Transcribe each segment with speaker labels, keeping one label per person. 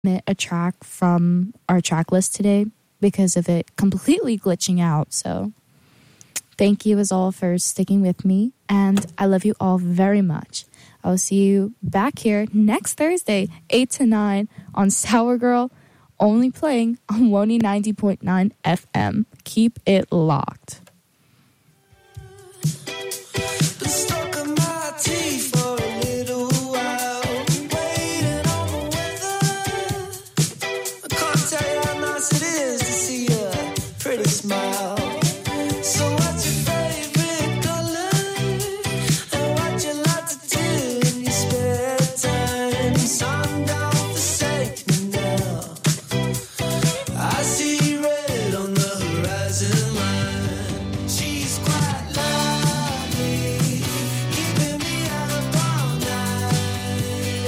Speaker 1: a track from our track list today because of it completely glitching out. So thank you as all for sticking with me, and I love you all very much. I'll see you back here next Thursday, 8 to 9 on Sour Girl, only playing on WONY 90.9 FM. Keep it locked.
Speaker 2: Smile. So what's your favorite color? And what you like to do in your spare time? Sun don't forsake me now. I see red on the horizon line. She's quite lovely, keeping me up all night.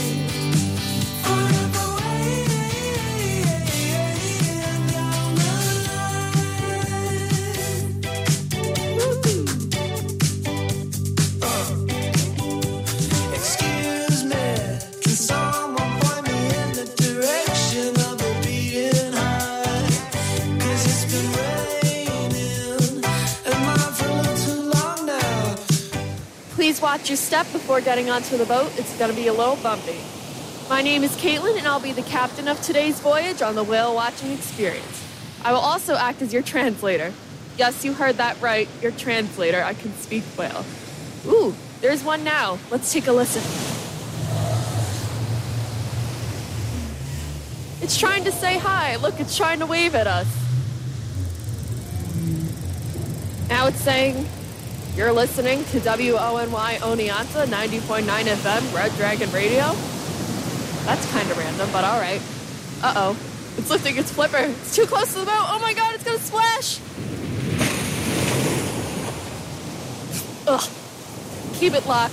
Speaker 2: Forever waiting down the excuse me, can someone point me in the direction of a beating heart? 'Cause it's been raining and mine for a little too long now.
Speaker 3: Please watch your step before getting onto the boat. It's going to be a little bumpy. My name is Caitlin, and I'll be the captain of today's voyage on the whale watching experience. I will also act as your translator. Yes, you heard that right, your translator. I can speak whale. Ooh, there's one now. Let's take a listen. It's trying to say hi. Look, it's trying to wave at us. Now it's saying, you're listening to WONY Oneonta 90.9 FM, Red Dragon Radio. That's kind of random, but all right. Uh-oh. It's lifting its flipper. It's too close to the boat. Oh my god, it's gonna splash! Ugh. Keep it locked.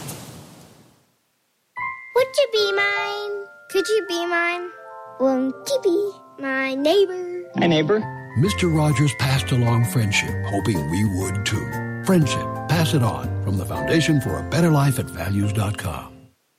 Speaker 4: Would you be mine? Could you be mine? Won't you be my neighbor?
Speaker 5: Hi, neighbor.
Speaker 6: Mr. Rogers passed along friendship, hoping we would too. Friendship, pass it on, from the Foundation for a Better Life at Values.com.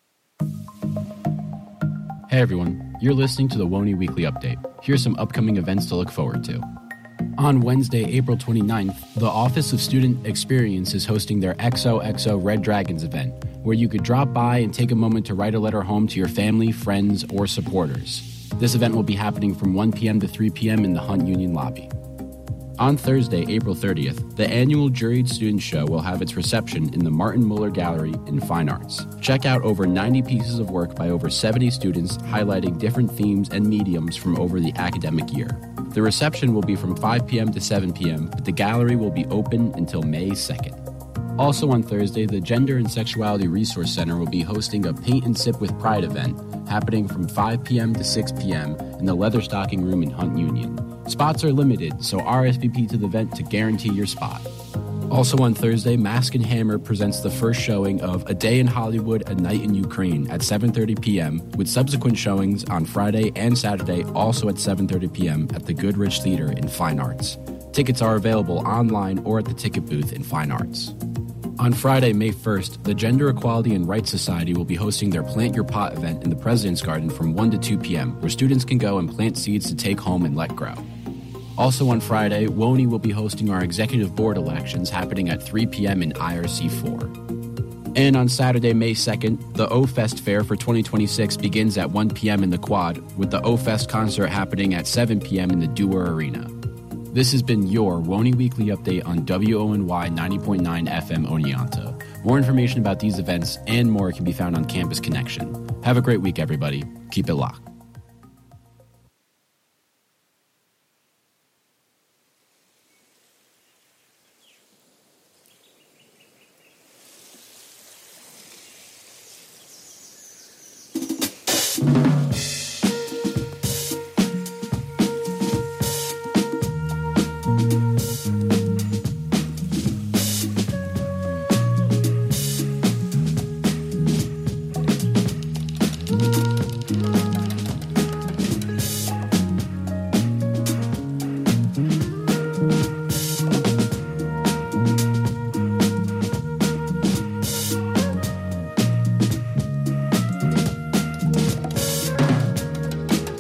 Speaker 7: Hey everyone, you're listening to the WONY Weekly Update. Here's some upcoming events to look forward to. On Wednesday, April 29th, the Office of Student Experience is hosting their XOXO Red Dragons event, where you could drop by and take a moment to write a letter home to your family, friends, or supporters. This event will be happening from 1 p.m. to 3 p.m. in the Hunt Union lobby. On Thursday, April 30th, the annual Juried Student Show will have its reception in the Martin Muller Gallery in Fine Arts. Check out over 90 pieces of work by over 70 students highlighting different themes and mediums from over the academic year. The reception will be from 5 p.m. to 7 p.m., but the gallery will be open until May 2nd. Also on Thursday, the Gender and Sexuality Resource Center will be hosting a Paint and Sip with Pride event happening from 5 p.m. to 6 p.m. in the Leatherstocking Room in Hunt Union. Spots are limited, so RSVP to the event to guarantee your spot. Also on Thursday, Mask and Hammer presents the first showing of A Day in Hollywood, A Night in Ukraine at 7:30 p.m., with subsequent showings on Friday and Saturday also at 7:30 p.m. at the Goodrich Theater in Fine Arts. Tickets are available online or at the ticket booth in Fine Arts. On Friday, May 1st, the Gender Equality and Rights Society will be hosting their Plant Your Pot event in the President's Garden from 1 to 2 p.m., where students can go and plant seeds to take home and let grow. Also on Friday, WONY will be hosting our executive board elections happening at 3 p.m. in IRC 4. And on Saturday, May 2nd, the O-Fest Fair for 2026 begins at 1 p.m. in the Quad, with the O-Fest concert happening at 7 p.m. in the Dewar Arena. This has been your WONY Weekly Update on WONY 90.9 FM Oneonta. More information about these events and more can be found on Campus Connection. Have a great week, everybody. Keep it locked.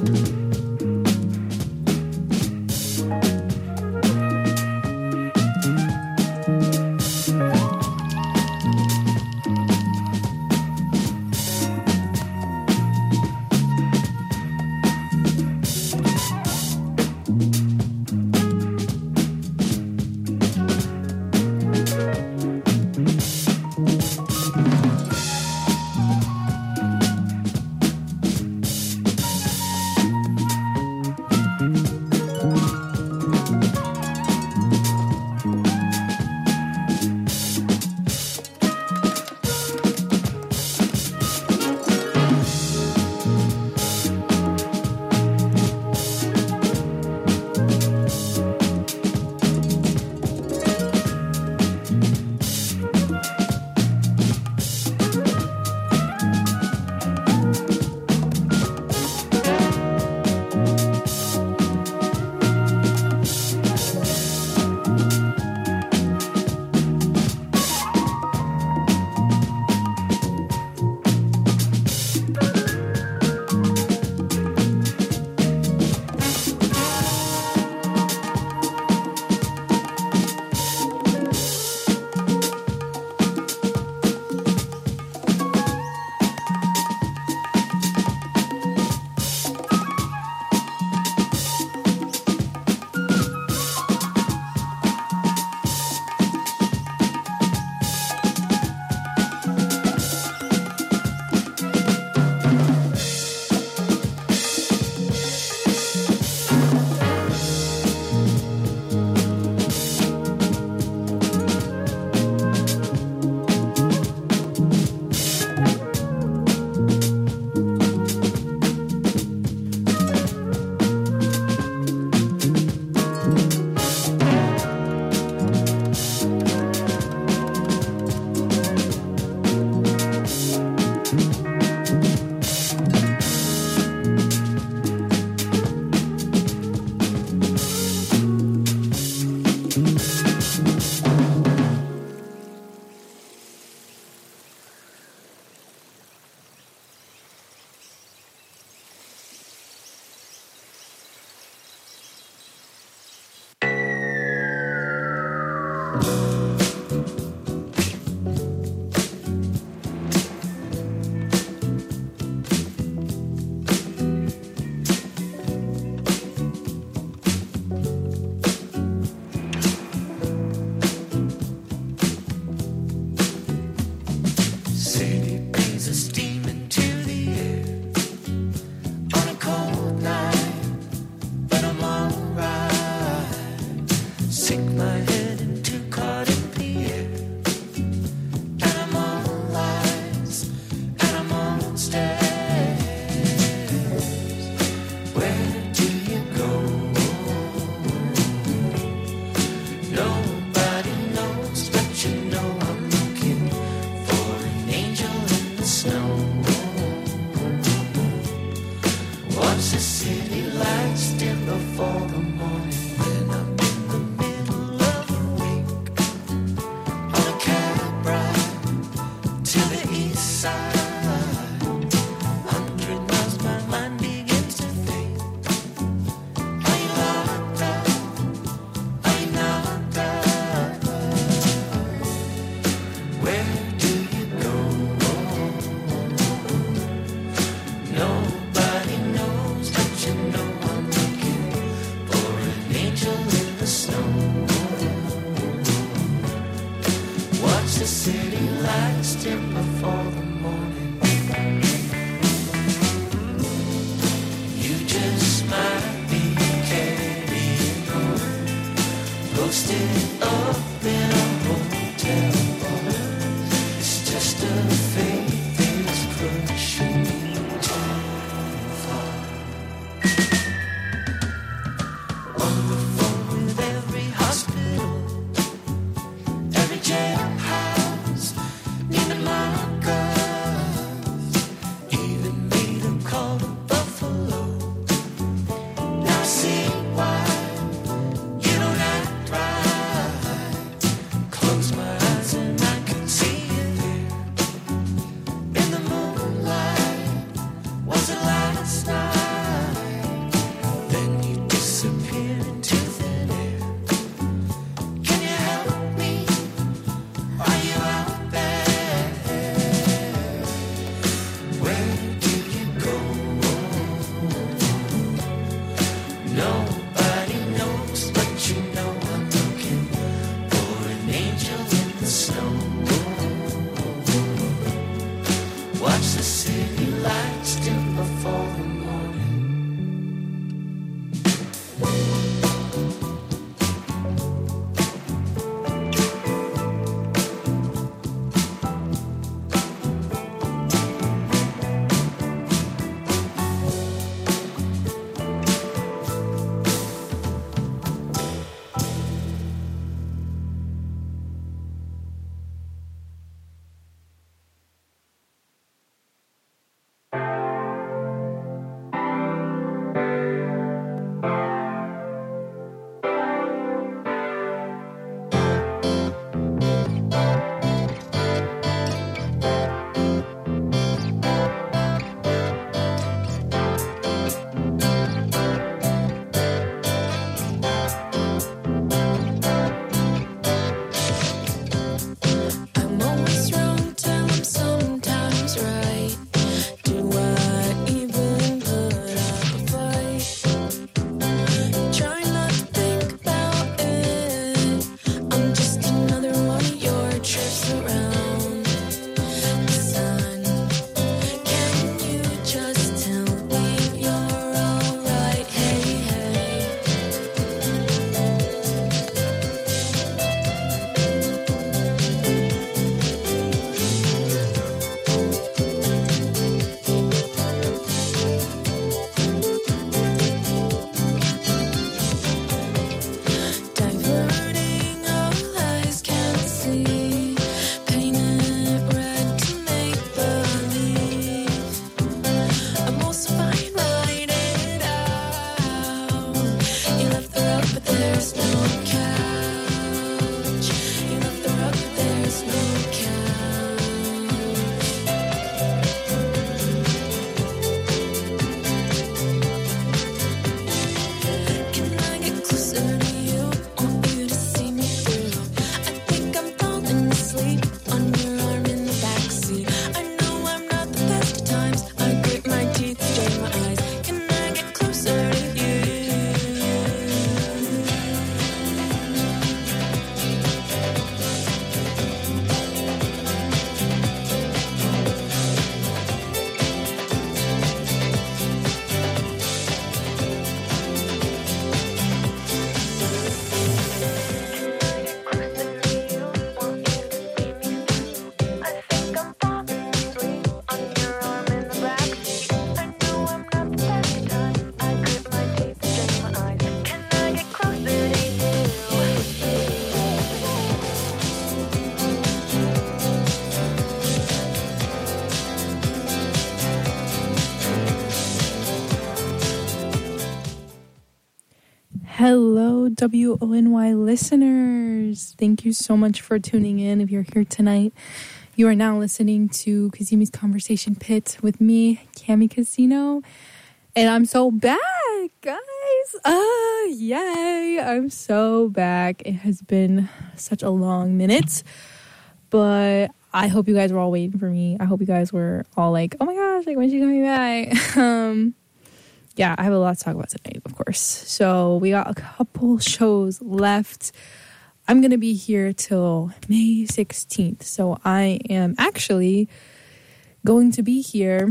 Speaker 2: Every jailhouse, Neiman Marcus.
Speaker 5: Hello, WONY listeners. Thank you so much for tuning in. If you're here tonight, you are now listening to Kazimi's Conversation Pit with me, Cami Casino. And I'm so back, guys. Yay. I'm so back. It has been such a long minute, but I hope you guys were all waiting for me. I hope you guys were all like, oh my gosh, like, when's she coming back? Yeah, I have a lot to talk about tonight, of course. So we got a couple shows left. I'm going to be here till May 16th. So I am actually going to be here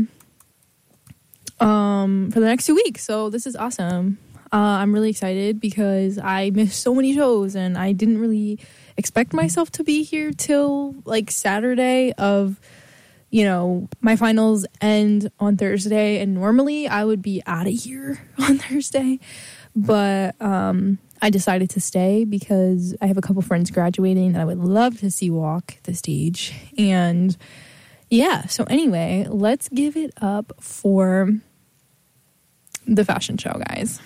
Speaker 5: for the next 2 weeks. So this is awesome. I'm really excited because I missed so many shows and I didn't really expect myself to be here till like Saturday of, you know, my finals end on Thursday, and normally I would be out of here on Thursday, but I decided to stay because I have a couple friends graduating that I would love to see walk the stage. And yeah, so anyway, let's give it up for the fashion show, guys.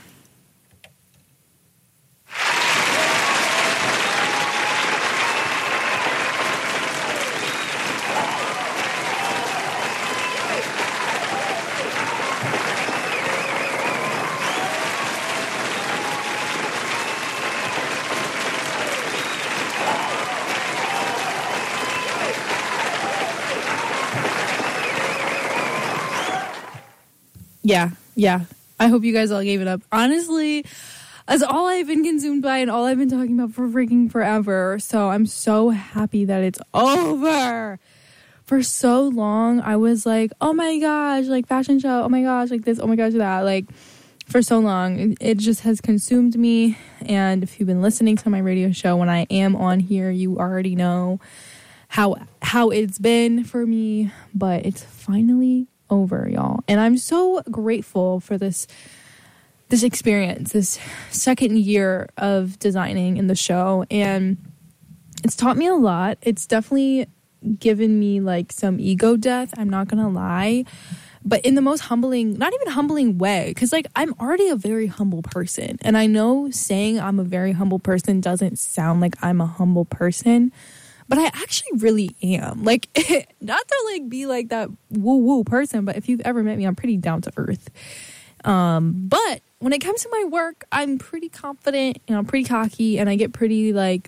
Speaker 5: Yeah. I hope you guys all gave it up. Honestly, that's all I've been consumed by and all I've been talking about for freaking forever. So I'm so happy that it's over. For so long, I was like, oh my gosh, like fashion show, oh my gosh, like this, oh my gosh, that. Like, for so long, it just has consumed me. And if you've been listening to my radio show when I am on here, you already know how it's been for me. But it's finally over, y'all, and I'm so grateful for this experience, this second year of designing in the show, and it's taught me a lot. It's definitely given me like some ego death, I'm not gonna lie, but in the most humbling, not even humbling way, because like I'm already a very humble person, and I know saying I'm a very humble person doesn't sound like I'm a humble person, but I actually really am. Like, not to like be like that woo-woo person, but if you've ever met me, I'm pretty down to earth. But when it comes to my work, I'm pretty confident and I'm pretty cocky, and I get pretty like,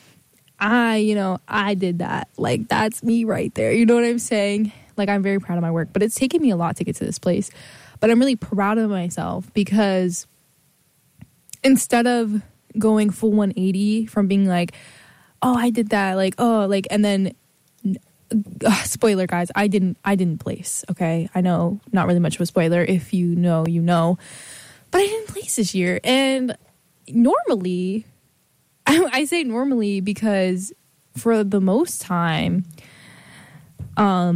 Speaker 5: I did that. Like, that's me right there. You know what I'm saying? Like, I'm very proud of my work, but it's taken me a lot to get to this place. But I'm really proud of myself because instead of going full 180 from being like, oh, I did that, like, oh, like, and then, spoiler, guys, I didn't place, okay? I know, not really much of a spoiler. If you know, you know. But I didn't place this year. And normally, I say normally because for the most time, I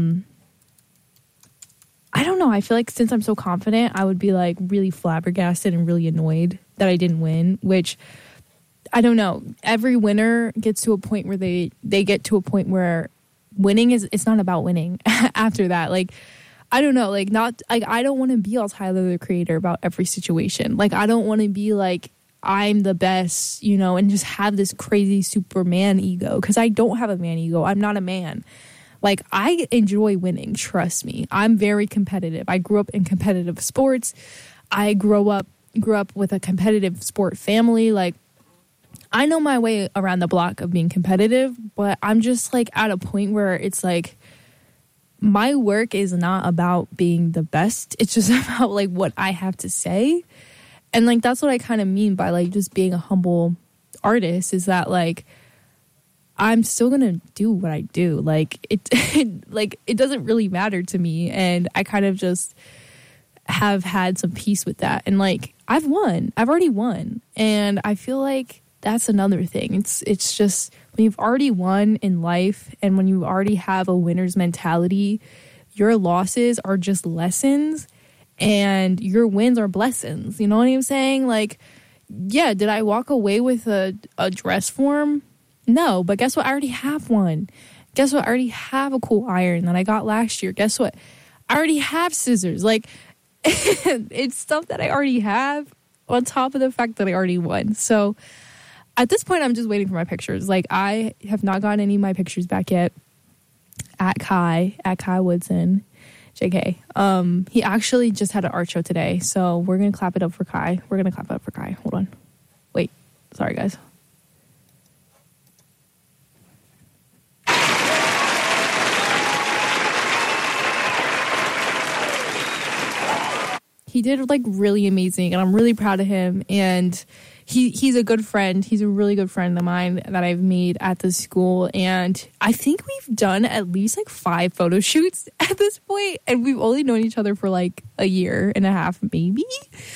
Speaker 5: don't know, I feel like since I'm so confident, I would be, like, really flabbergasted and really annoyed that I didn't win, which I don't know. Every winner gets to a point where they get to a point where winning it's not about winning after that. Like, I don't know, like, not like, I don't want to be all Tyler the Creator about every situation. Like, I don't want to be like, I'm the best, you know, and just have this crazy Superman ego, because I don't have a man ego. I'm not a man. Like, I enjoy winning, trust me. I'm very competitive. I grew up in competitive sports. I grew up with a competitive sport family. Like, I know my way around the block of being competitive, but I'm just like at a point where it's like my work is not about being the best. It's just about like what I have to say. And like that's what I kind of mean by like just being a humble artist, is that like I'm still going to do what I do. Like it doesn't really matter to me, and I kind of just have had some peace with that. And like I've already won, and I feel like that's another thing. It's just when you've already won in life, and when you already have a winner's mentality, your losses are just lessons and your wins are blessings. You know what I'm saying? Like, yeah, did I walk away with a dress form? No, but guess what? I already have one. Guess what? I already have a cool iron that I got last year. Guess what? I already have scissors. Like, it's stuff that I already have. on top of the fact that I already won. So at this point, I'm just waiting for my pictures. Like, I have not gotten any of my pictures back yet. At Kai Woodson, JK. He actually just had an art show today, so we're gonna clap it up for Kai. Hold on. Wait. Sorry, guys. He did like really amazing, and I'm really proud of him. And he's a good friend. He's a really good friend of mine that I've made at the school. And I think we've done at least like 5 photo shoots at this point, and we've only known each other for like a year and a half, maybe.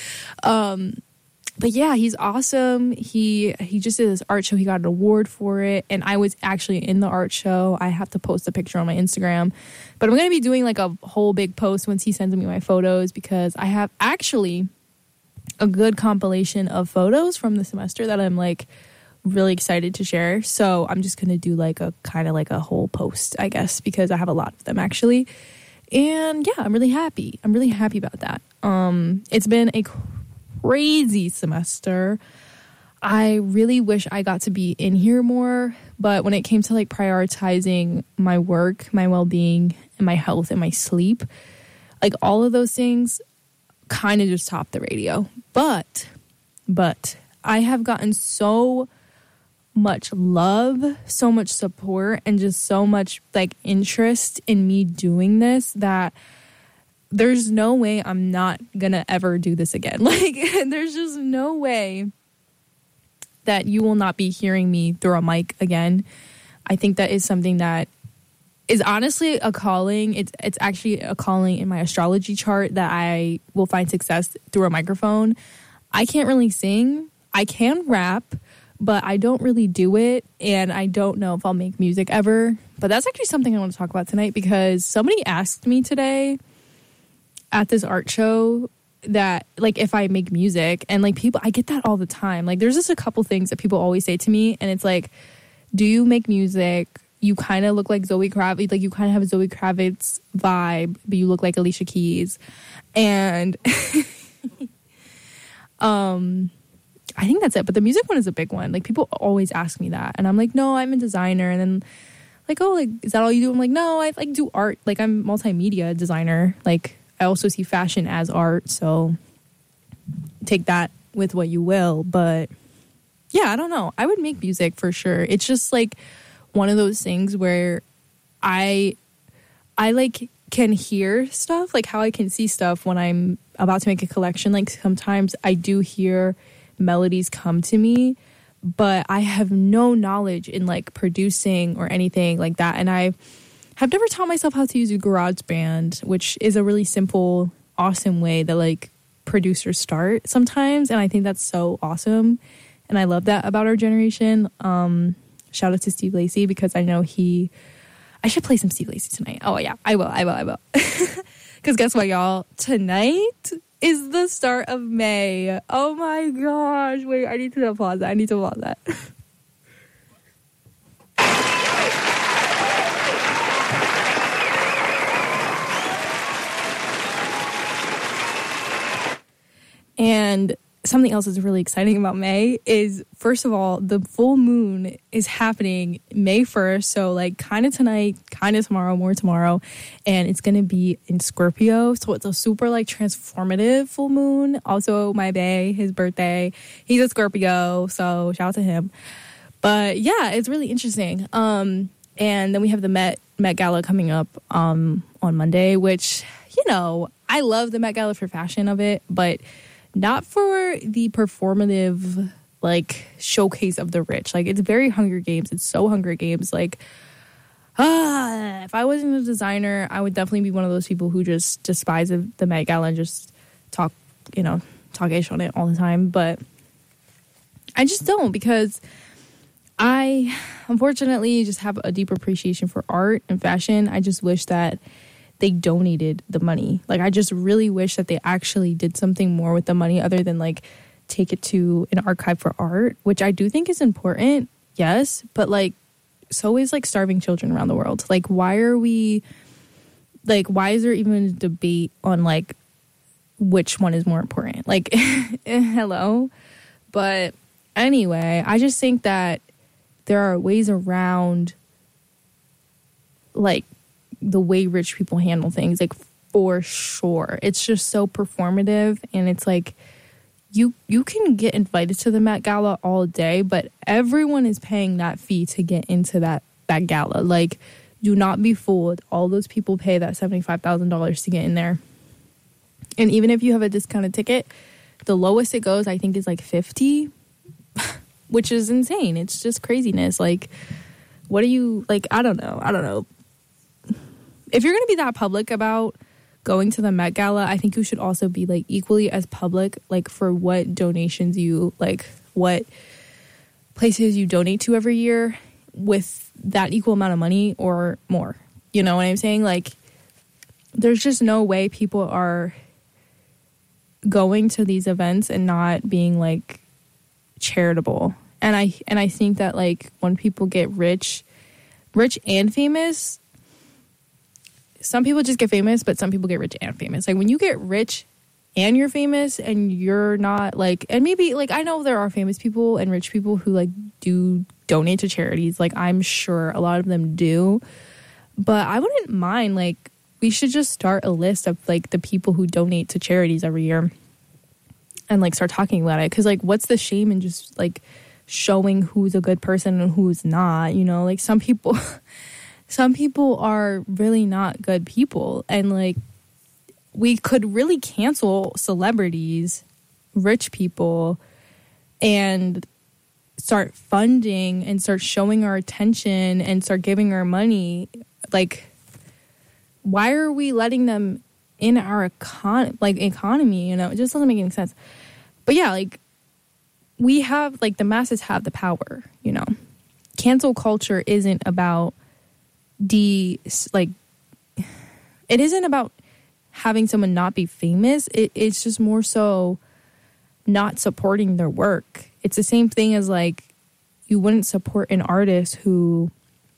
Speaker 5: But yeah, he's awesome. He just did this art show. He got an award for it. And I was actually in the art show. I have to post a picture on my Instagram. But I'm going to be doing like a whole big post once he sends me my photos, because I have actually a good compilation of photos from the semester that I'm like really excited to share. So I'm just going to do like a kind of like a whole post, I guess, because I have a lot of them actually. And yeah, I'm really happy. I'm really happy about that. It's been a crazy semester. I really wish I got to be in here more, but when it came to like prioritizing my work, my well-being, and my health and my sleep, like all of those things kind of just topped the radio. But I have gotten so much love, so much support, and just so much like interest in me doing this that there's no way I'm not gonna ever do this again. Like, there's just no way that you will not be hearing me through a mic again. I think that is something that is honestly a calling. It's actually a calling in my astrology chart that I will find success through a microphone. I can't really sing. I can rap, but I don't really do it, and I don't know if I'll make music ever. But that's actually something I want to talk about tonight, because somebody asked me today at this art show that like if I make music, and like people, I get that all the time. Like there's just a couple things that people always say to me, and it's like, do you make music? You kind of look like Zoe Kravitz, like you kind of have a Zoe Kravitz vibe, but you look like Alicia Keys. And I think that's it. But the music one is a big one. Like people always ask me that, and I'm like, no, I'm a designer. And then like, oh, like is that all you do? I'm like, no, I like do art. Like I'm multimedia designer. Like I also see fashion as art, so take that with what you will. But yeah, I don't know. I would make music for sure. It's just like one of those things where I like can hear stuff, like how I can see stuff when I'm about to make a collection. Like sometimes I do hear melodies come to me, but I have no knowledge in like producing or anything like that. And I have never taught myself how to use a GarageBand, which is a really simple, awesome way that like producers start sometimes. And I think that's so awesome. And I love that about our generation. Shout out to Steve Lacy, because I know I should play some Steve Lacy tonight. Oh yeah, I will. Because guess what, y'all? Tonight is the start of May. Oh my gosh. Wait, I need to applause that. And something else that's really exciting about May is, first of all, the full moon is happening May 1st. So like kind of tonight, kind of tomorrow, more tomorrow. And it's going to be in Scorpio. So it's a super like transformative full moon. Also my bae, his birthday, he's a Scorpio. So shout out to him. But yeah, it's really interesting. And then we have the Met Gala coming up on Monday, which, you know, I love the Met Gala for fashion of it, but not for the performative, like, showcase of the rich. Like, it's very Hunger Games. It's so Hunger Games. Like, if I wasn't a designer, I would definitely be one of those people who just despise the Met Gala and just talk ish on it all the time. But I just don't, because I, unfortunately, just have a deep appreciation for art and fashion. I just wish that they donated the money. Like, I just really wish that they actually did something more with the money other than, like, take it to an archive for art, which I do think is important, yes, but, like, so is, like, starving children around the world. Like, why is there even a debate on, like, which one is more important. Like, hello. But anyway, I just think that there are ways around, like, the way rich people handle things, like, for sure. It's just so performative, and it's like, you can get invited to the Met Gala all day, but everyone is paying that fee to get into that gala. Like, do not be fooled. All those people pay that $75,000 to get in there. And even if you have a discounted ticket, the lowest it goes, I think, is like $50, which is insane. It's just craziness. Like, what do you, like, I don't know. If you're going to be that public about going to the Met Gala, I think you should also be, like, equally as public, like, for what donations you, like, what places you donate to every year with that equal amount of money or more. You know what I'm saying? Like, there's just no way people are going to these events and not being, like, charitable. And I think that, like, when people get rich and famous, some people just get famous, but some people get rich and famous. Like, when you get rich and you're famous and you're not, like, and maybe, like, I know there are famous people and rich people who, like, do donate to charities. Like, I'm sure a lot of them do. But I wouldn't mind, like, we should just start a list of, like, the people who donate to charities every year and, like, start talking about it. Because, like, what's the shame in just, like, showing who's a good person and who's not? You know, like, some people are really not good people. And, like, we could really cancel celebrities, rich people, and start funding and start showing our attention and start giving our money. Like, why are we letting them in our economy? You know, it just doesn't make any sense. But yeah, like, we have, like, the masses have the power, you know. Cancel culture isn't about it isn't about having someone not be famous. It's just more so not supporting their work. It's the same thing as, like, you wouldn't support an artist who,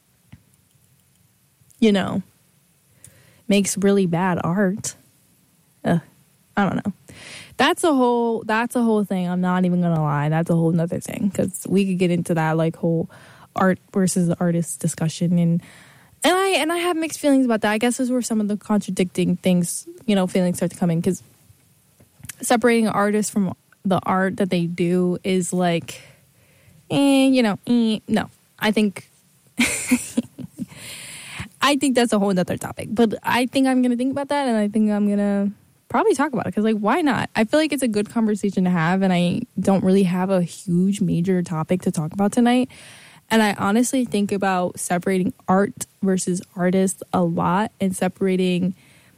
Speaker 5: you know, makes really bad art. I don't know. That's a whole thing. I'm not even gonna lie. That's a whole nother thing, because we could get into that, like, whole art versus artist discussion, and I have mixed feelings about that. I guess those were some of the contradicting things, you know, feelings start to come in, because separating an artist from the art that they do is like, no. I think that's a whole nother topic. But I think I'm gonna think about that, and I think I'm gonna probably talk about it, because, like, why not? I feel like it's a good conversation to have, and I don't really have a huge major topic to talk about tonight. And I honestly think about separating art versus artists a lot, and separating,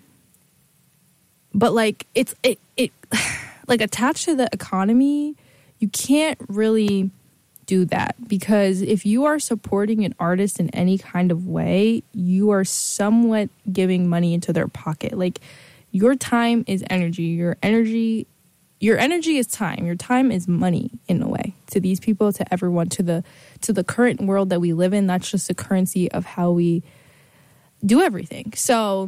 Speaker 5: but, like, it like, attached to the economy, you can't really do that, because if you are supporting an artist in any kind of way, you are somewhat giving money into their pocket. Like, your time is energy. Your energy is time. Your time is money, in a way, to these people, to everyone, to the current world that we live in. That's just the currency of how we do everything. So,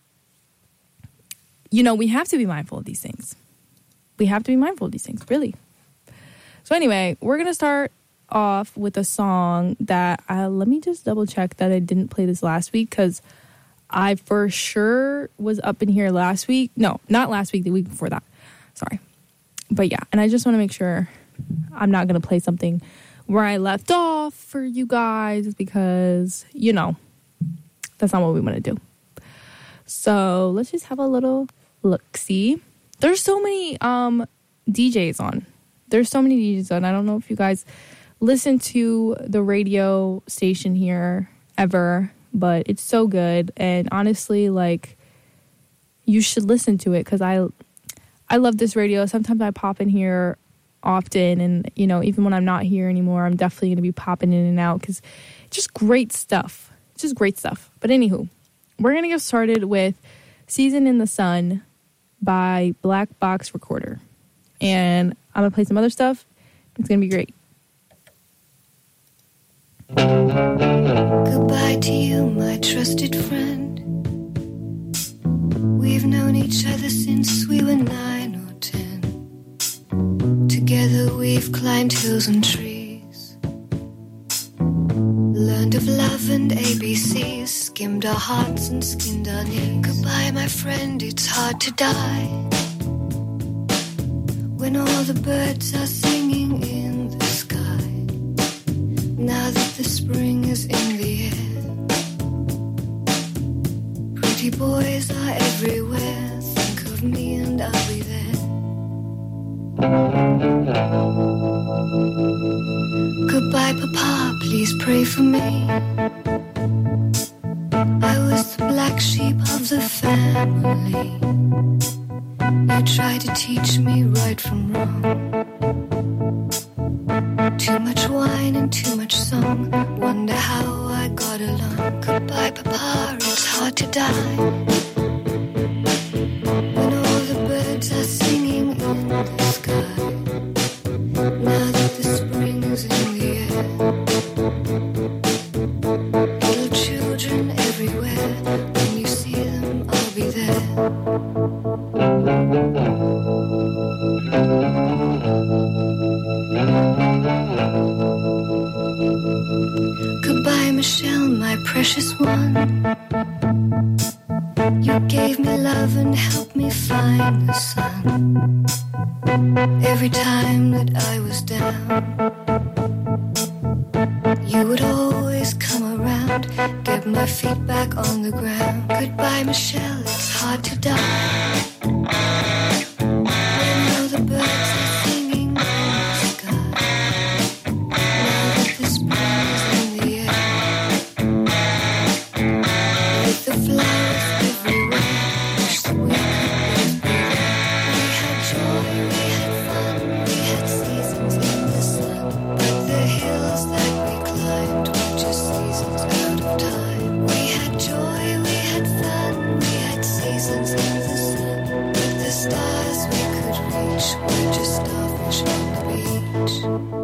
Speaker 5: you know, we have to be mindful of these things. Really. So anyway, we're going to start off with a song that, let me just double check that I didn't play this last week, because I for sure was up in here last week. No, not last week, the week before that. Sorry. But yeah, and I just want to make sure I'm not going to play something where I left off for you guys, because, you know, that's not what we want to do. So let's just have a little look-see. There's so many DJs on. I don't know if you guys listen to the radio station here ever, but it's so good. And honestly, like, you should listen to it, because I love this radio. Sometimes I pop in here often, and, you know, even when I'm not here anymore, I'm definitely going to be popping in and out, because it's just great stuff. But anywho, we're going to get started with Season in the Sun by Black Box Recorder. And I'm going to play some other stuff. It's going to be great.
Speaker 8: Goodbye to you, my trusted friend. We've
Speaker 2: We've known each other since we were 9 or 10. Together we've climbed hills and trees, learned of love and ABCs, skimmed our hearts and skinned our knees. Goodbye, my friend, it's hard to die when all the birds are singing in the sky. Now that the spring is in the air, pretty boys are everywhere. Think of me and I'll be there. Goodbye, Papa, please pray for me. I was the black sheep of the family. You tried to teach me right from wrong. Too much wine and too much song. Wonder how I got along. Goodbye, Papa, it's hard to die when all the birds are singing in the sky. Now that the spring is in the air, little children everywhere. When you see them, I'll be there. Goodbye, Michelle, my precious one. You gave me love and helped me find the sun. Every time that I was down, you would always come around, get my feet back on the ground. Goodbye, Michelle, it's hard to die when all the birds are singing in the sky. Now that the spring is in the air, with the flowers everywhere, wish that we could both be there. We had joy, we had fun, we had seasons in the sun, but the hills that we climbed were just seasons out of time. We had joy, we had fun, we had seasons in the sun, but the stars we could reach were just starfish on the beach.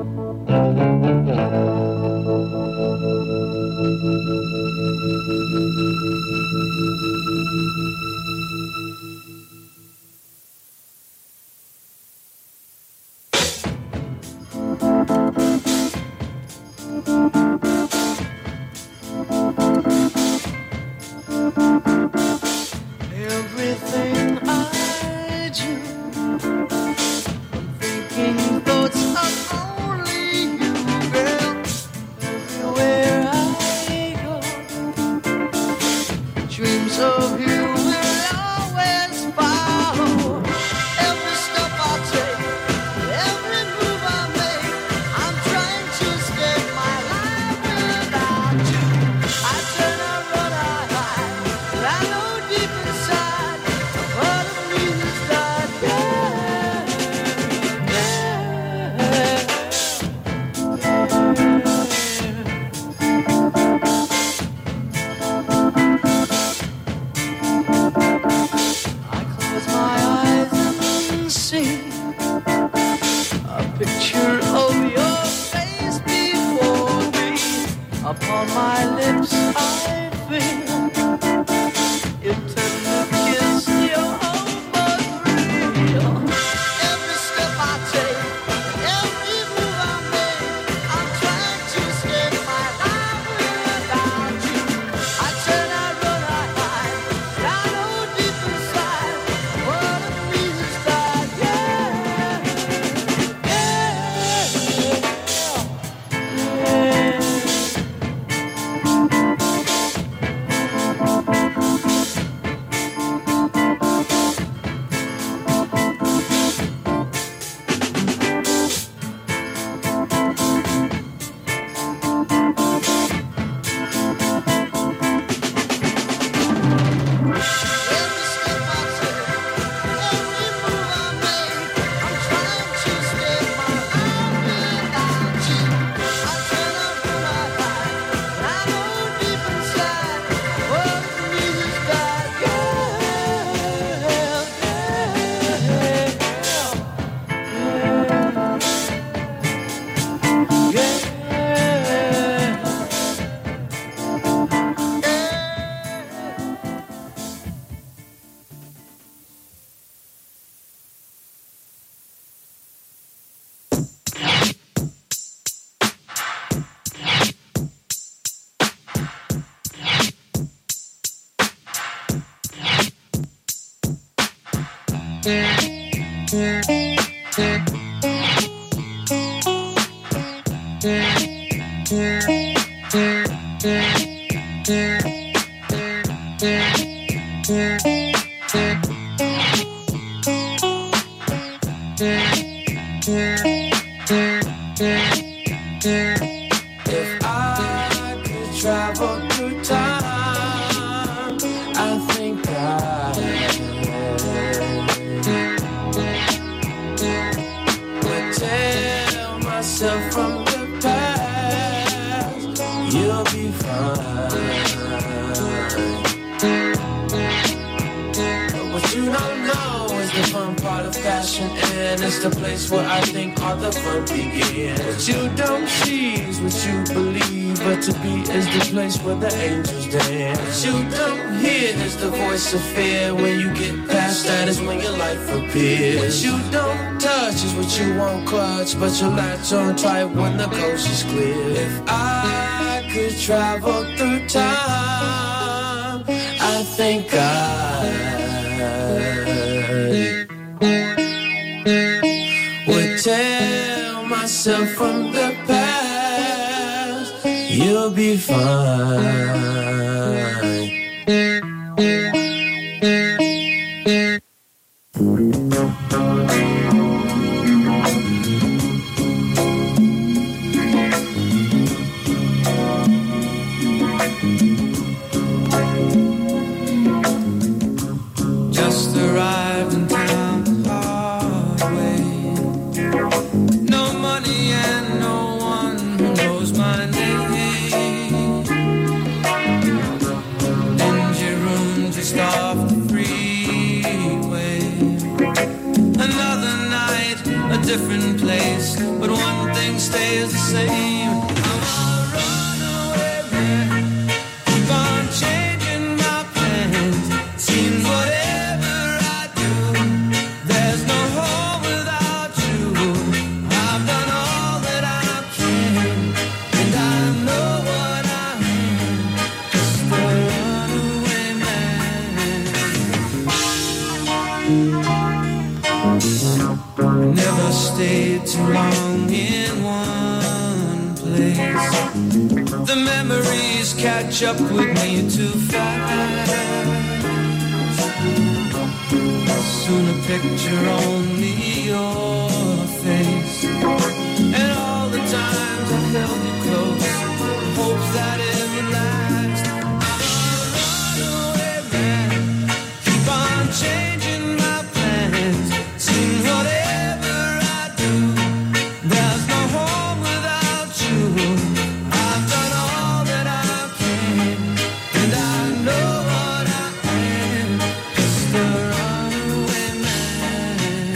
Speaker 8: Everything I do, I'm thinking thoughts of only you, girl. Everywhere I go, dreams of you will always follow. Every step I take, every move I make, I'm trying to escape my life without you. I turn, I run, I hide, but I know deep inside, a part of me is that, I close my eyes and see a picture of your face before me. Upon my lips I feel your tender kiss, your home but real. Every step I take, every move I make, I'm trying to escape my life without you. I turn, I run, I hide, but I know deep inside, one of me is that, yeah, yeah.
Speaker 2: If I could travel through time, I think I would tell myself from the past, you'll be fine. But what you don't know is the fun part of fashion, and it's the place where I think all the fun begins. What you don't see is what you believe, but to be is the place where the angels dance. What you don't hear is the voice of fear. When you get past that is when your life appears. What you don't touch is what you won't clutch, but you'll latch on tight when the coast is clear. If I could travel through time, I think I would tell myself from the past, you'll be fine.
Speaker 9: Just arrived in town the hard way. No money and no one who knows my name. Dingy room just off the freeway. Another night, a different place, but one thing stays the same. I'm a runaway man, keep on changing my plans. Seems whatever I do, there's no home without you. I've done all that I can, and I know what I am, just a runaway man. Never stayed too long in one place. The memories catch up with me too fast. Soon a picture only your face, and all the times I held you close, hopes that it would last. I'm a runaway man, keep on changing my plans. Seems whatever I do, there's no home without you. I've done all that I can, and I know what I am, just a runaway man.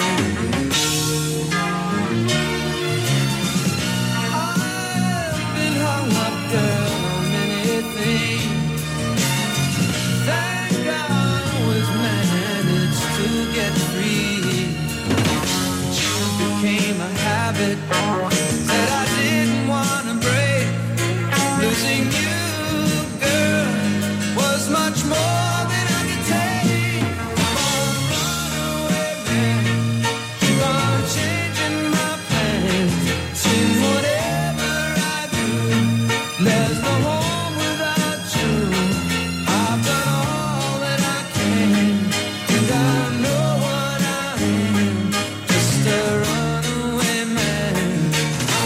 Speaker 9: I've been hung up, girl, on many things. Thank God I always managed to get free. You became a habit that I didn't want to break. Losing you, girl, was much more than I could take. I'm a runaway man, keep on changing my plans. Seems whatever I do, there's no home without you. I've done all that I can, and I know what I am, just a runaway man.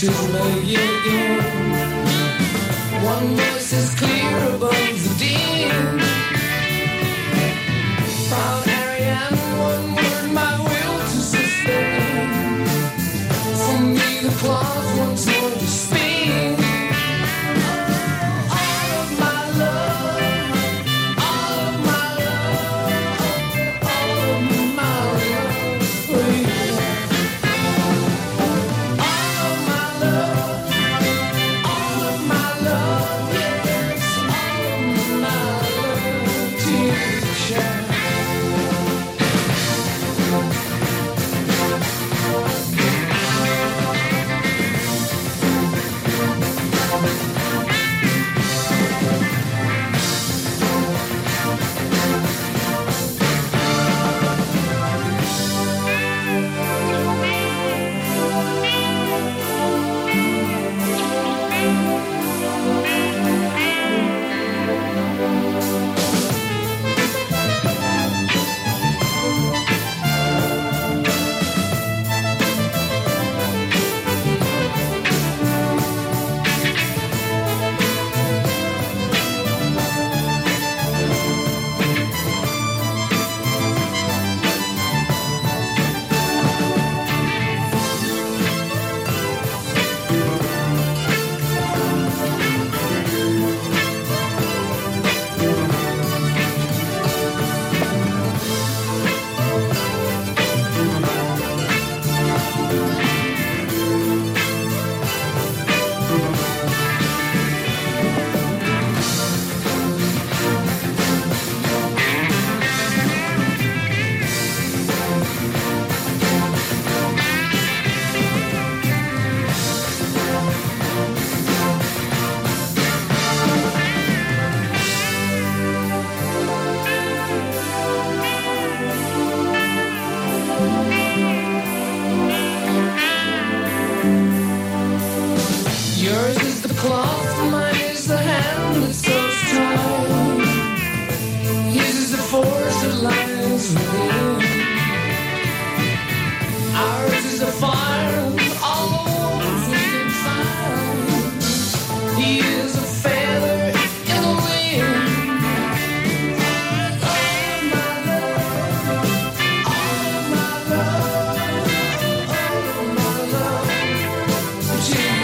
Speaker 2: teachers may yet again. One voice is clear above the din. Proud Ariane, one word, my will to sustain. For me the claws once more to spin. All of my love, all of my love, all of my love for you. All of my love, yes, all of my love to you, child. Yours is the cloth, mine is the hand that sews tight. His is the force that lies within. Ours is the fire, all we can find. He is a feather in the wind. All of my love, all of my love, all of my love to you.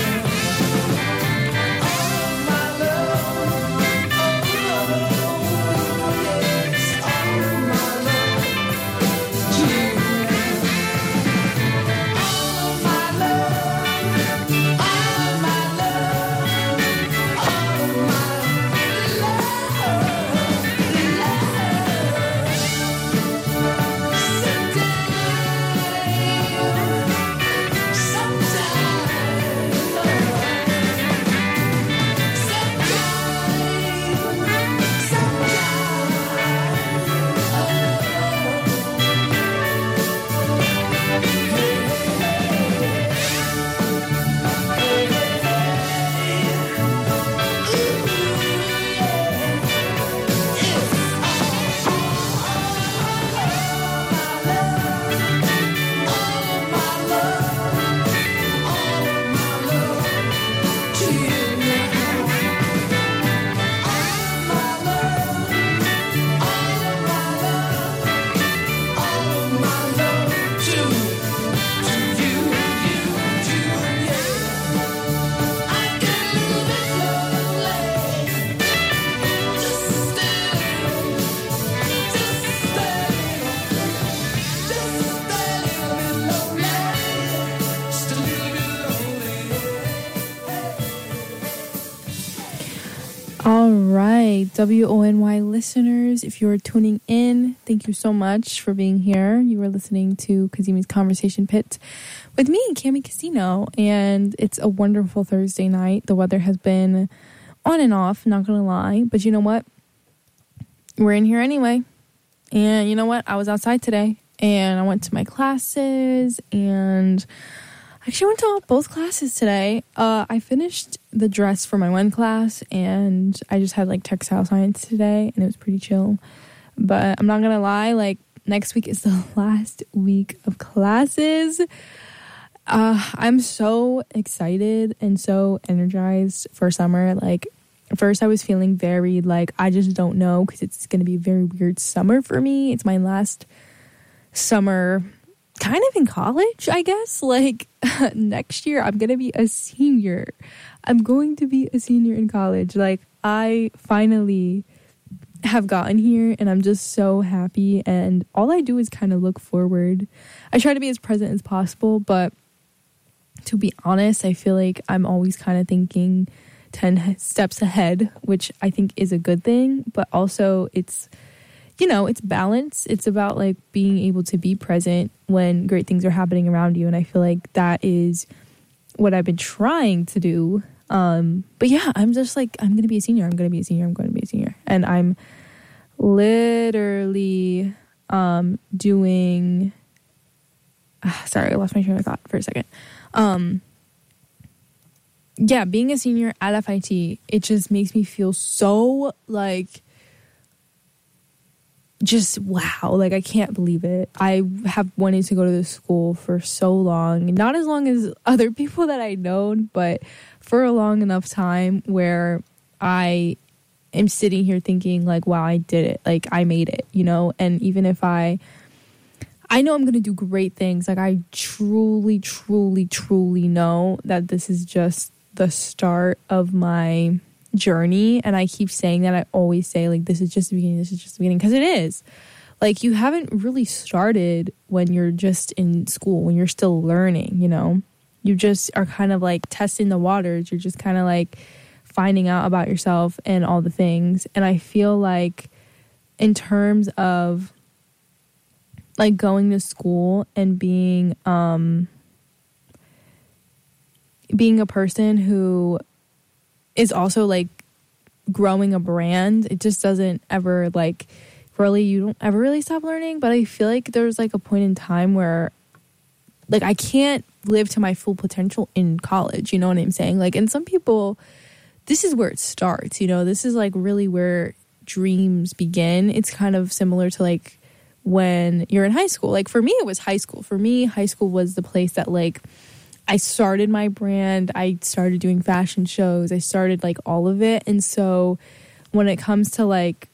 Speaker 5: All right, WONY listeners, if you're tuning in, thank you so much for being here. You are listening to Kazimi's Conversation Pit with me, Cami Casino, and it's a wonderful Thursday night. The weather has been on and off, not gonna lie, but you know what? We're in here anyway. And you know what? I was outside today, and I went to my classes, and actually went to both classes today. I finished the dress for my one class, and I just had like textile science today, and it was pretty chill. But I'm not gonna lie, like next week is the last week of classes. I'm so excited and so energized for summer. Like, first I was feeling very like, I just don't know, because it's going to be a very weird summer for me. It's my last summer kind of in college, I guess. Like, next year I'm going to be a senior. I'm going to be a senior in college. Like, I finally have gotten here and I'm just so happy, and all I do is kind of look forward. I try to be as present as possible, but to be honest, I feel like I'm always kind of thinking 10 steps ahead, which I think is a good thing, but also it's, you know, it's balance. It's about like being able to be present when great things are happening around you, and I feel like that is what I've been trying to do. But yeah, I'm just like, I'm gonna be a senior, I'm gonna be a senior, I'm going to be a senior, and I'm literally doing sorry, I lost my train of thought for a second. Yeah, being a senior at FIT, it just makes me feel so like, just wow, like I can't believe it. I have wanted to go to this school for so long, not as long as other people that I've known, but for a long enough time where I am sitting here thinking like, wow, I did it, like I made it, you know. And even if I know I'm going to do great things, like I truly, truly, truly know that this is just the start of my journey. And I keep saying that. I always say like, this is just the beginning, this is just the beginning, because it is. Like, you haven't really started when you're just in school, when you're still learning, you know. You just are kind of like testing the waters. You're just kind of like finding out about yourself and all the things. And I feel like in terms of like going to school and being a person who is also like growing a brand, it just doesn't ever like really, you don't ever really stop learning. But I feel like there's like a point in time where like I can't live to my full potential in college, you know what I'm saying? Like, and some people, this is where it starts, you know, this is like really where dreams begin. It's kind of similar to like when you're in high school. Like for me, it was high school. For me, high school was the place that like I started my brand. I started doing fashion shows. I started like all of it. And so when it comes to like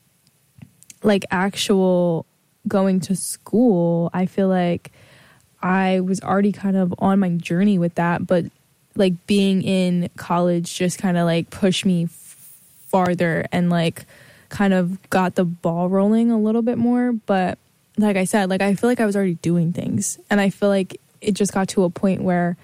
Speaker 5: actual going to school, I feel like I was already kind of on my journey with that, but like being in college just kind of like pushed me farther and like kind of got the ball rolling a little bit more. But like I said, like I feel like I was already doing things, and I feel like it just got to a point where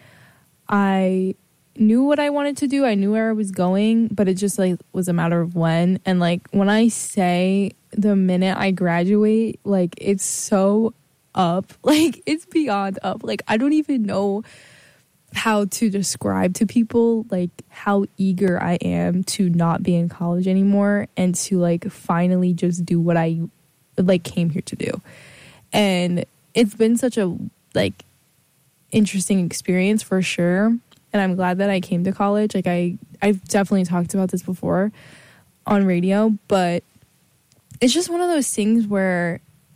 Speaker 5: I knew what I wanted to do. I knew where I was going, but it just like was a matter of when. And like when I say the minute I graduate, like it's so up, like it's beyond up. Like I don't even know how to describe to people like how eager I am to not be in college anymore and to like finally just do what I like came here to do. And it's been such a like interesting experience for sure, and I'm glad that I came to college. Like I've definitely talked about this before on radio, but it's just one of those things where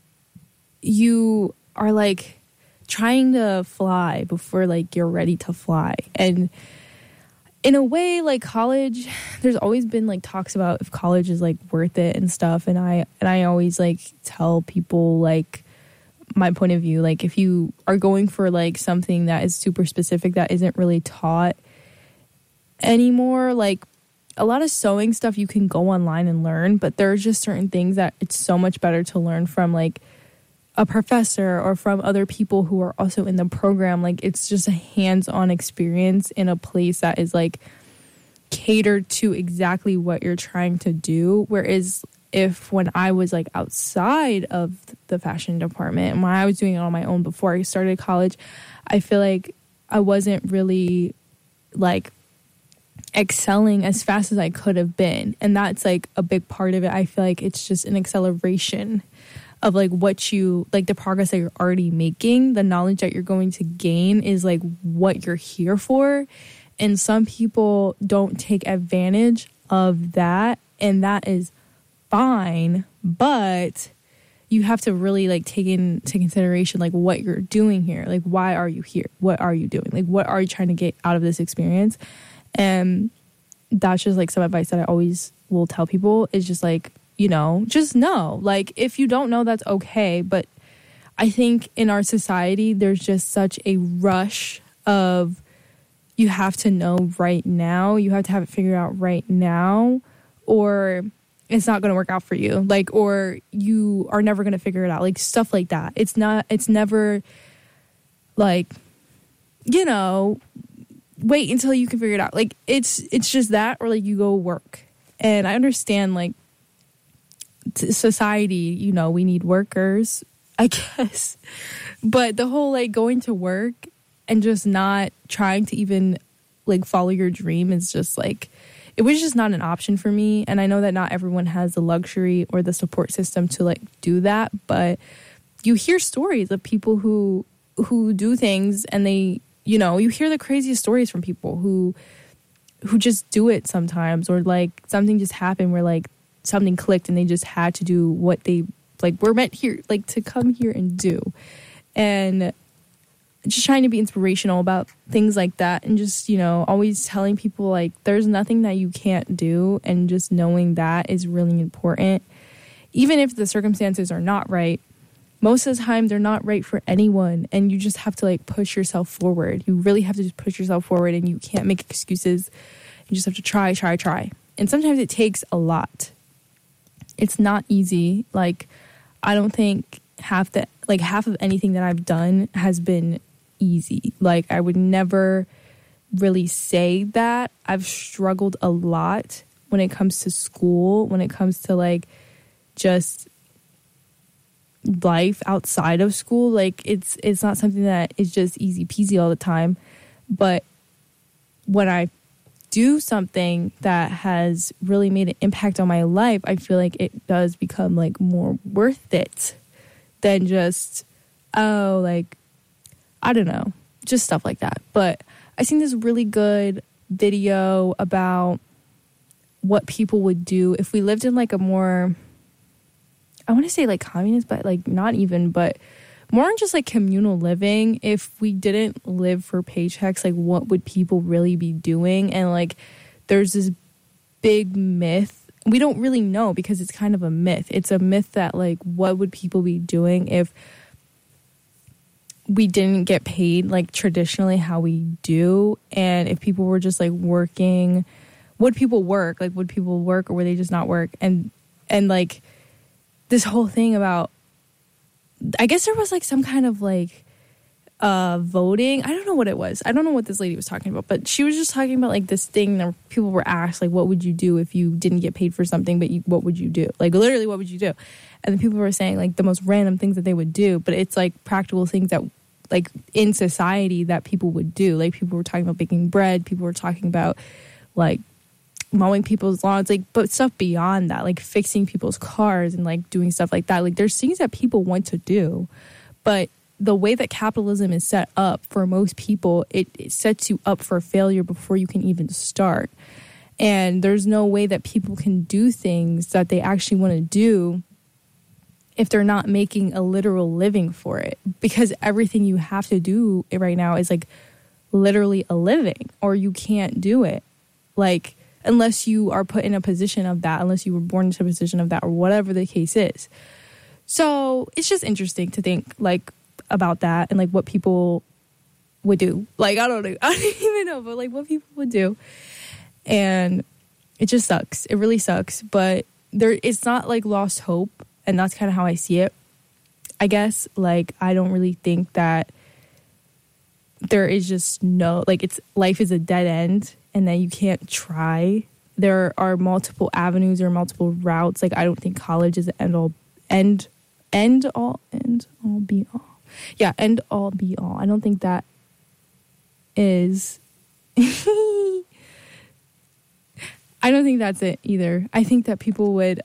Speaker 5: you are like trying to fly before like you're ready to fly. And in a way, like college, there's always been like talks about if college is like worth it and stuff, and I always like tell people like my point of view, like if you are going for like something that is super specific that isn't really taught anymore, like a lot of sewing stuff you can go online and learn, but there's just certain things that it's so much better to learn from like a professor or from other people who are also in the program. Like it's just a hands-on experience in a place that is like catered to exactly what you're trying to do. Whereas if when I was like outside of the fashion department and when I was doing it on my own before I started college, I feel like I wasn't really like excelling as fast as I could have been. And that's like a big part of it. I feel like it's just an acceleration of like what you like, the progress that you're already making. The knowledge that you're going to gain is like what you're here for. And some people don't take advantage of that, and that is fine. But you have to really like take into consideration like what you're doing here. Like, why are you here? What are you doing? Like, what are you trying to get out of this experience? And that's just like some advice that I always will tell people is just like, you know, just know. Like, if you don't know, that's okay. But I think in our society, there's just such a rush of you have to know right now. You have to have it figured out right now, or it's not going to work out for you. Like, or you are never going to figure it out. Like, stuff like that. It's never like, you know, wait until you can figure it out. Like, it's just that, or like you go work. And I understand, like, society, you know, we need workers, I guess. But the whole like going to work and just not trying to even like follow your dream is just like, it was just not an option for me. And I know that not everyone has the luxury or the support system to like do that, but you hear stories of people who do things, and they, you know, you hear the craziest stories from people who just do it sometimes, or like something just happened where like something clicked and they just had to do what they like were meant here, like to come here and do. And just trying to be inspirational about things like that, and just, you know, always telling people like there's nothing that you can't do, and just knowing that is really important. Even if the circumstances are not right, most of the time they're not right for anyone, and you just have to like push yourself forward. You really have to just push yourself forward, and you can't make excuses. You just have to try. And sometimes it takes a lot. It's not easy. Like, I don't think half of anything that I've done has been easy. Like, I would never really say that. I've struggled a lot when it comes to school, when it comes to like just life outside of school. Like, it's not something that is just easy peasy all the time. But when I do something that has really made an impact on my life, I feel like it does become like more worth it than just, oh, like, I don't know, just stuff like that. But I seen this really good video about what people would do if we lived in like a more, I want to say like communist, but like not even, but more in just like communal living. If we didn't live for paychecks, like what would people really be doing? And like there's this big myth. We don't really know, because it's kind of a myth. It's a myth that like what would people be doing if we didn't get paid like traditionally how we do? And if people were just like working, would people work? Like, would people work, or would they just not work? And like this whole thing about, I guess there was like some kind of like voting. I don't know what it was. I don't know what this lady was talking about, but she was just talking about like this thing that people were asked, like, what would you do if you didn't get paid for something, but what would you do? Like, literally, what would you do? And then people were saying like the most random things that they would do, but it's like practical things that like in society that people would do. Like, people were talking about baking bread. People were talking about like mowing people's lawns, like, but stuff beyond that, like fixing people's cars and like doing stuff like that. Like, there's things that people want to do, but the way that capitalism is set up for most people, it sets you up for failure before you can even start. And there's no way that people can do things that they actually want to do if they're not making a literal living for it, because everything you have to do right now is like literally a living, or you can't do it. Like, unless you are put in a position of that, unless you were born into a position of that, or whatever the case is. So it's just interesting to think like about that, and like what people would do. Like, I don't even know, but like what people would do. And it just sucks. It really sucks. But it's not like lost hope. And that's kind of how I see it, I guess. Like, I don't really think that there is just no, like, life is a dead end and that you can't try. There are multiple avenues or multiple routes. Like, I don't think college is the end all be all. Yeah, end all be all. I don't think that is. I don't think that's it either. I think that people would.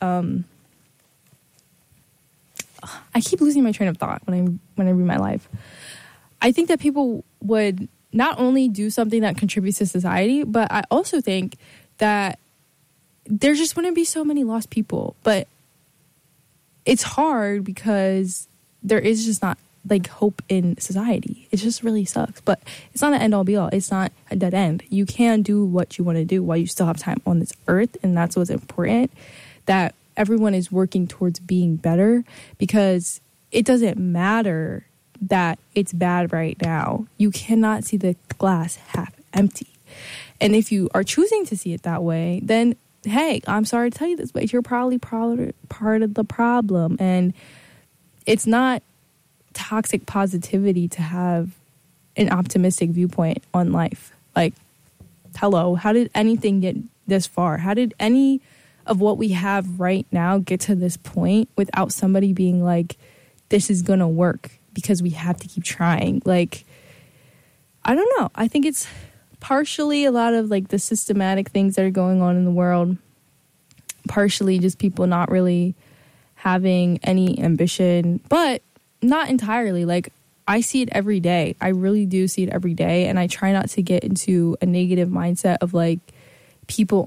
Speaker 5: I keep losing my train of thought when I read my life. I think that people would not only do something that contributes to society, but I also think that there just wouldn't be so many lost people. But it's hard because there is just not like hope in society. It just really sucks. But it's not an end all be all. It's not a dead end. You can do what you want to do while you still have time on this earth, and that's what's important. That everyone is working towards being better, because it doesn't matter that it's bad right now. You cannot see the glass half empty. And if you are choosing to see it that way, then hey, I'm sorry to tell you this, but you're probably part of the problem. And it's not toxic positivity to have an optimistic viewpoint on life. Like, hello, how did anything get this far? How did any of what we have right now get to this point without somebody being like, this is gonna work because we have to keep trying? Like, I don't know. I think it's partially a lot of like the systematic things that are going on in the world, partially just people not really having any ambition, but not entirely. Like, I see it every day. I really do see it every day, and I try not to get into a negative mindset of like people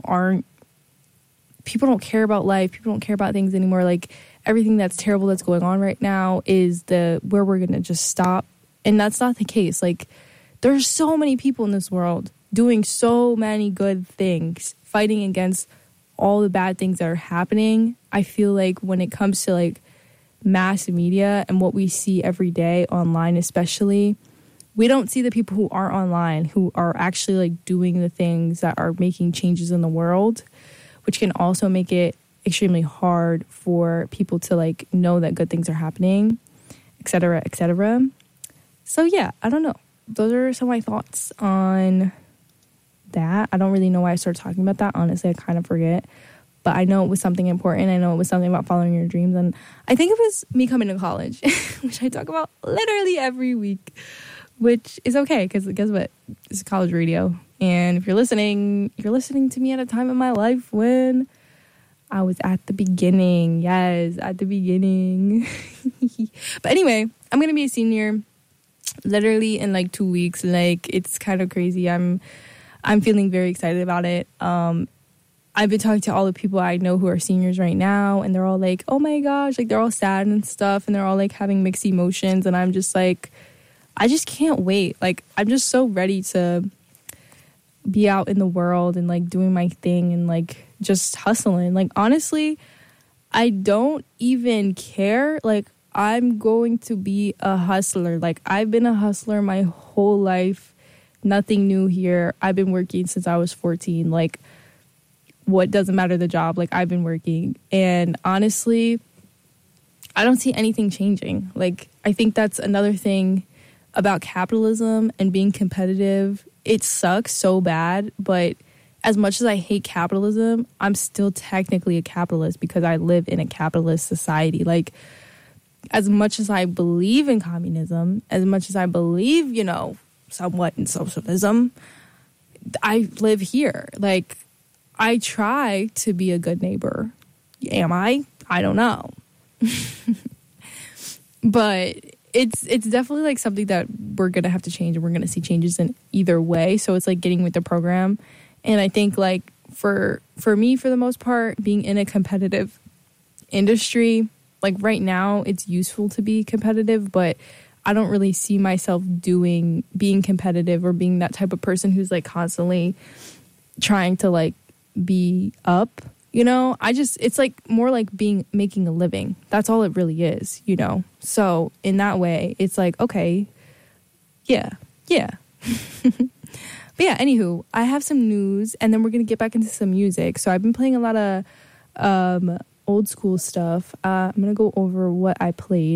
Speaker 5: don't care about life, people don't care about things anymore. Like, everything that's terrible that's going on right now is where we're gonna just stop, and that's not the case. Like, there's so many people in this world doing so many good things, fighting against all the bad things that are happening. I feel like when it comes to like mass media and what we see every day online especially, we don't see the people who are online, who are actually like doing the things that are making changes in the world, which can also make it extremely hard for people to like know that good things are happening, etc., etc. So yeah, I don't know. Those are some of my thoughts on that. I don't really know why I started talking about that. Honestly, I kind of forget. But I know it was something important. I know it was something about following your dreams. And I think it was me coming to college, which I talk about literally every week, which is okay because guess what? It's college radio. And if you're listening to me at a time in my life when I was at the beginning. Yes, at the beginning. But anyway, I'm going to be a senior literally in like 2 weeks. Like, it's kind of crazy. I'm feeling very excited about it. I've been talking to all the people I know who are seniors right now, and they're all like, oh my gosh, like they're all sad and stuff, and they're all like having mixed emotions, and I'm just like, I just can't wait. Like, I'm just so ready to be out in the world and like doing my thing and like just hustling. Like, honestly, I don't even care. Like, I'm going to be a hustler. Like, I've been a hustler my whole life. Nothing new here. I've been working since I was 14. Like, what doesn't matter the job? Like, I've been working. And honestly, I don't see anything changing. Like, I think that's another thing about capitalism and being competitive. It sucks so bad, but as much as I hate capitalism, I'm still technically a capitalist because I live in a capitalist society. Like, as much as I believe in communism, as much as I believe, you know, somewhat in socialism, I live here. Like, I try to be a good neighbor. Am I? I don't know. But it's definitely like something that we're going to have to change, and we're going to see changes in either way. So it's like getting with the program. And I think like for me, for the most part, being in a competitive industry, like right now it's useful to be competitive, but I don't really see myself being competitive or being that type of person who's like constantly trying to like be up, you know. It's like more like making a living. That's all it really is, you know. So in that way, it's like, okay, yeah. But yeah, anywho, I have some news, and then we're gonna get back into some music. So I've been playing a lot of old school stuff. I'm gonna go over what I played.